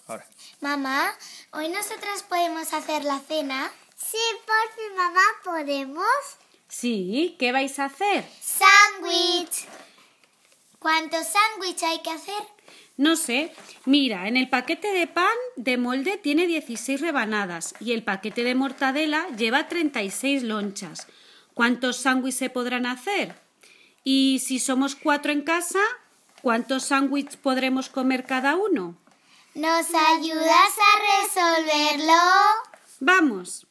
ahora. Mamá, ¿hoy nosotras podemos hacer la cena? Sí, por fin, mamá, ¿podemos? Sí, ¿qué vais a hacer? ¡Sándwich! ¿Cuántos sándwiches hay que hacer? No sé. Mira, en el paquete de pan de molde tiene 16 rebanadas y el paquete de mortadela lleva 36 lonchas. ¿Cuántos sándwiches se podrán hacer? Y si somos 4 en casa, ¿cuántos sándwiches podremos comer cada uno? ¿Nos ayudas a resolverlo? ¡Vamos!